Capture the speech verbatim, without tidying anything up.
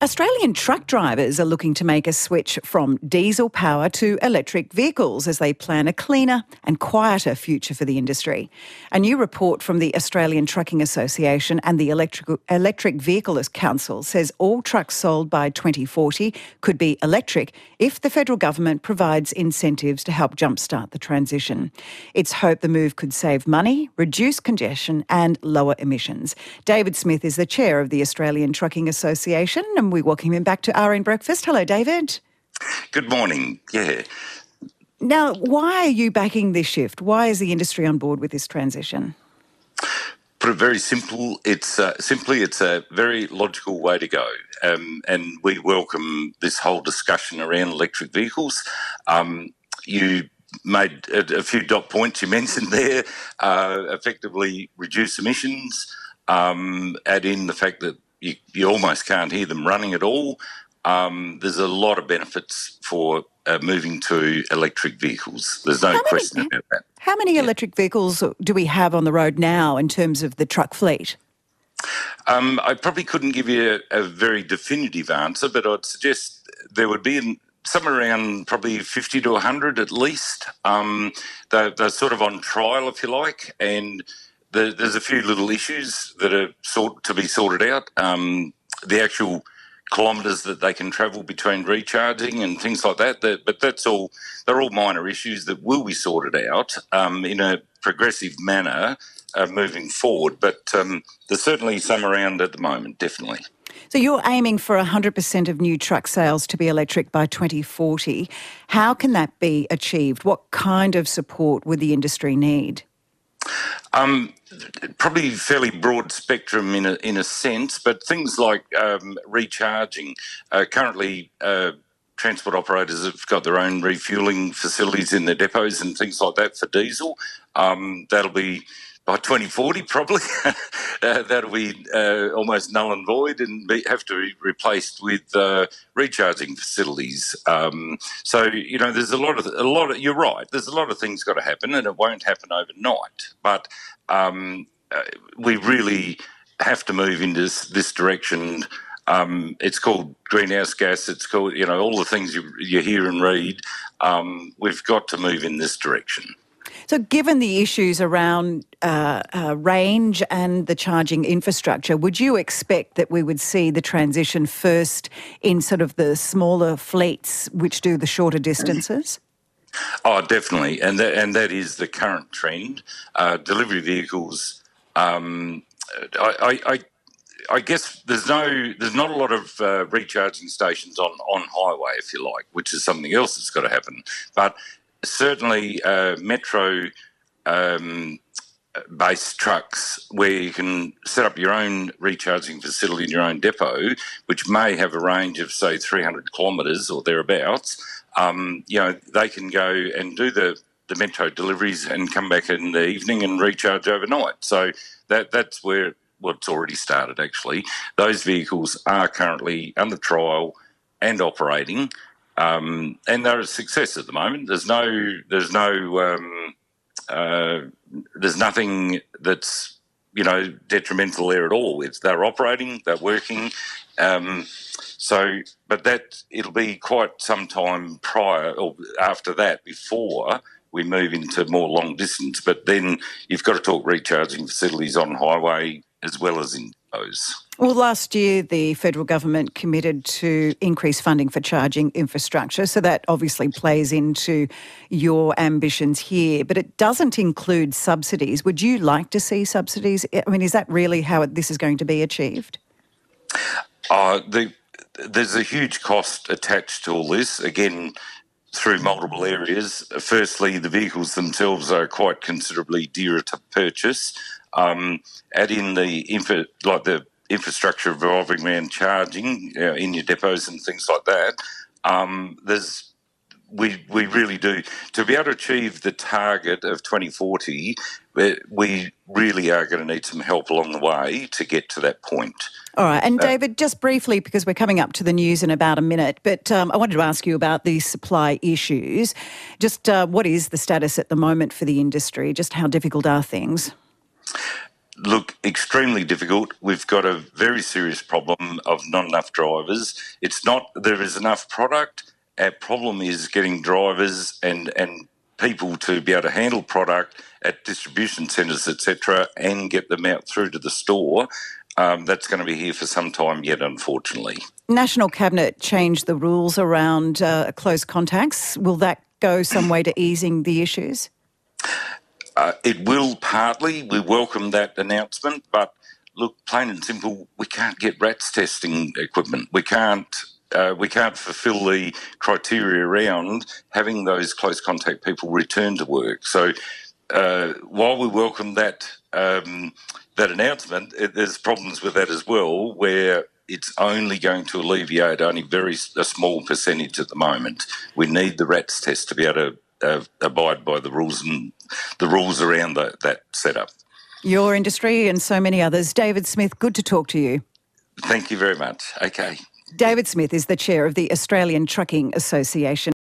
Australian truck drivers are looking to make a switch from diesel power to electric vehicles as they plan a cleaner and quieter future for the industry. A new report from the Australian Trucking Association and the Electric, Electric Vehicles Council says all trucks sold by twenty forty could be electric if the federal government provides incentives to help jumpstart the transition. It's hoped the move could save money, reduce congestion and lower emissions. David Smith is the chair of the Australian Trucking Association, and we welcome him back to R N Breakfast. Hello, David. Good morning. Yeah. Now, why are you backing this shift? Why is the industry on board with this transition? Put it very simple. It's uh, simply it's a very logical way to go, um, and we welcome this whole discussion around electric vehicles. Um, you made a, a few dot points you mentioned there. Uh, effectively, reduce emissions. Um, add in the fact that You, you almost can't hear them running at all. Um, there's a lot of benefits for uh, moving to electric vehicles. There's no how question many, about that. How many yeah. electric vehicles do we have on the road now in terms of the truck fleet? Um, I probably couldn't give you a, a very definitive answer, but I'd suggest there would be in, somewhere around probably fifty to one hundred at least. Um, they're, they're sort of on trial, if you like, and there's a few little issues that are sort to be sorted out. Um, the actual kilometres that they can travel between recharging and things like that. that but that's all. They're all minor issues that will be sorted out um, in a progressive manner uh, moving forward. But um, there's certainly some around at the moment, definitely. So you're aiming for one hundred percent of new truck sales to be electric by twenty forty. How can that be achieved? What kind of support would the industry need? Um, probably fairly broad spectrum in a, in a sense, but things like um, recharging. Uh, currently, uh, transport operators have got their own refuelling facilities in their depots and things like that for diesel. Um, that'll be by twenty forty probably. uh, that'll be uh, almost null and void and be, have to be replaced with uh, recharging facilities. Um, so you know, there's a lot of a lot of. You're right. There's a lot of things got to happen, and it won't happen overnight. But um, uh, we really have to move in this, this direction. Um, it's called greenhouse gas. It's called, you know, all the things you, you hear and read. Um, we've got to move in this direction. So given the issues around uh, uh, range and the charging infrastructure, would you expect that we would see the transition first in sort of the smaller fleets which do the shorter distances? Oh, definitely. And that, and that is the current trend. Uh, delivery vehicles, um, I, I, I I guess there's no, there's not a lot of uh, recharging stations on, on highway, if you like, which is something else that's got to happen. But certainly uh, metro um, based trucks where you can set up your own recharging facility in your own depot, which may have a range of, say, three hundred kilometres or thereabouts, um, you know, they can go and do the, the metro deliveries and come back in the evening and recharge overnight. So that that's where well, it's already started, actually. Those vehicles are currently under trial and operating. Um, and they're a success at the moment. There's no, there's no, um, uh, there's nothing that's, you know, detrimental there at all. It's they're operating, they're working. Um, so, but that it'll be quite some time prior or after that before we move into more long distance. But then you've got to talk recharging facilities on highway as well as in those. Well, last year the federal government committed to increase funding for charging infrastructure, so that obviously plays into your ambitions here, but it doesn't include subsidies. Would you like to see subsidies? I mean, is that really how this is going to be achieved? Uh, the, there's a huge cost attached to all this, again, through multiple areas. Firstly, the vehicles themselves are quite considerably dearer to purchase. Um, add in the infra, like the infrastructure revolving around charging you know, in your depots and things like that. Um, there's we we really do to be able to achieve the target of twenty forty. We really are going to need some help along the way to get to that point. All right, and David, just briefly, because we're coming up to the news in about a minute, but um, I wanted to ask you about these supply issues. Just uh, what is the status at the moment for the industry? Just how difficult are things? Look, extremely difficult. We've got a very serious problem of not enough drivers. It's not there is enough product. Our problem is getting drivers and, and people to be able to handle product at distribution centres, et cetera, and get them out through to the store. Um, that's going to be here for some time yet, unfortunately. National Cabinet changed the rules around uh, close contacts. Will that go some way to easing the issues? Uh, it will partly. We welcome that announcement, but look, plain and simple, we can't get RATS testing equipment. We can't. Uh, we can't fulfil the criteria around having those close contact people return to work. So, uh, while we welcome that um, that announcement, it, there's problems with that as well, where it's only going to alleviate only very a small percentage at the moment. We need the RATS test to be able to uh, abide by the rules and the rules around the, that setup. Your industry and so many others. David Smith, good to talk to you. Thank you very much. Okay. David Smith is the chair of the Australian Trucking Association.